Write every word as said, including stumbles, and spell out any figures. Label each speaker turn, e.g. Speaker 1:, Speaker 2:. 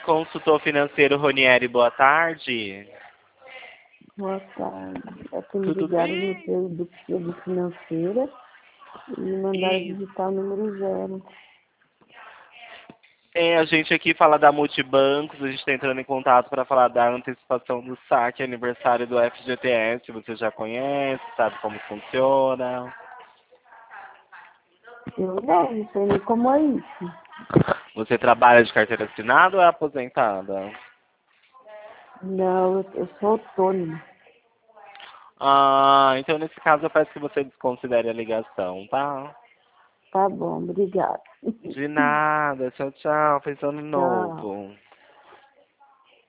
Speaker 1: Consultor financeiro Ronieri, boa tarde.
Speaker 2: Boa tarde. É que me
Speaker 1: Tudo
Speaker 2: ligaram
Speaker 1: bem?
Speaker 2: no período do financeira e me mandaram
Speaker 1: E
Speaker 2: digitar o número zero.
Speaker 1: é, a gente aqui fala da Multibancos, a gente está entrando em contato para falar da antecipação do saque aniversário do F G T S. Você já conhece, sabe como funciona?
Speaker 2: Eu não, não sei nem como é isso.
Speaker 1: Você trabalha de carteira assinada ou é aposentada?
Speaker 2: Não, eu, eu sou autônoma.
Speaker 1: Ah, então nesse caso eu peço que você desconsidere a ligação, tá?
Speaker 2: Tá bom, obrigada.
Speaker 1: De nada, tchau, tchau, feliz ano
Speaker 2: Tchau.
Speaker 1: novo.